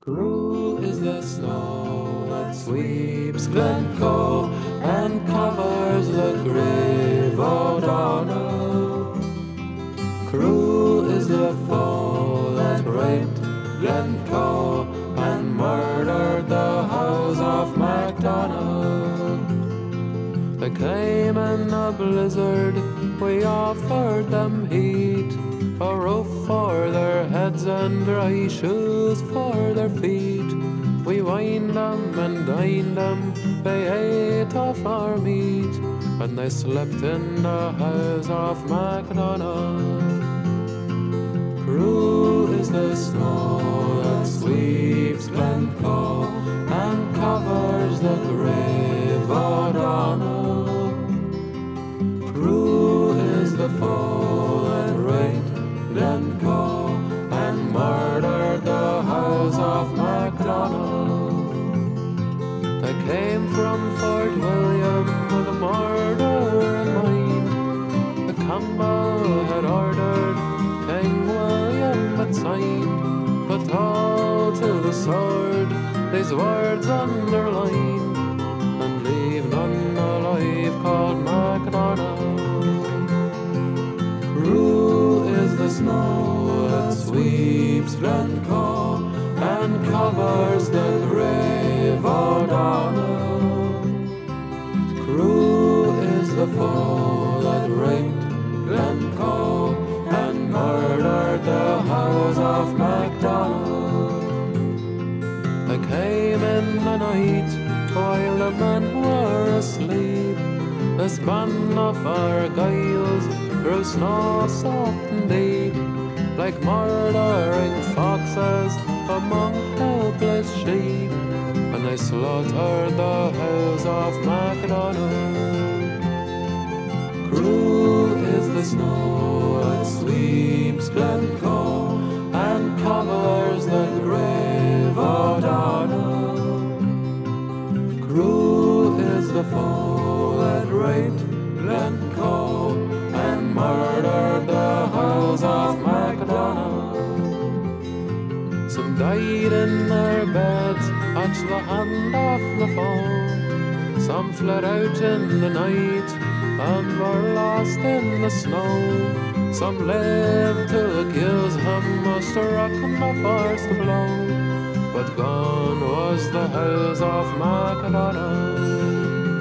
Cruel is the snow that sweeps Glencoe and covers the grave O'Donnell. Cruel is the foe that raped Glencoe and murdered the house of MacDonald. They came in a blizzard, we offered them heat, a roof for their heads and dry shoes for their feet. We wined them and dined them, they ate off our meat, and they slept in the house of MacDonald. Cruel is the snow that sweeps Glencoe and covers the grave O'Donnell. Cruel is the foe that raped Glencoe and murdered the house of MacDonald. They came from Fort William with a murder in mind. The Campbell had ordered King William had signed, put all to the sword, these words underlined, and leave none alive called MacDonald. Cruel is the snow that sweeps Glencoe and covers the grave O'Donnell. Cruel is the foe that raped Glencoe and murdered the house of MacDonald. They came in the night while the men were asleep, this band of Argyles through snow soft and deep, like murdering foxes among helpless sheep, and they slaughtered the house of MacDonald. Cruel is the snow that sweeps Glencoe and covers the grave O'Donnell. Cruel is the foe that raped Glencoe and murdered the house of MacDonald. Some died in their beds at the hand of the foe. Some fled out in the night and were lost in the snow. Some lived to accuse him of struck the first blow, but gone was the house of MacDonald.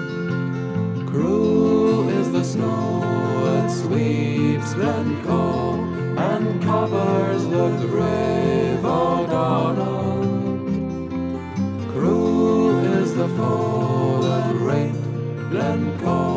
Cruel is the snow that sweeps Glencoe and covers the grave O'Donnell. Cruel is the foe that raped Glencoe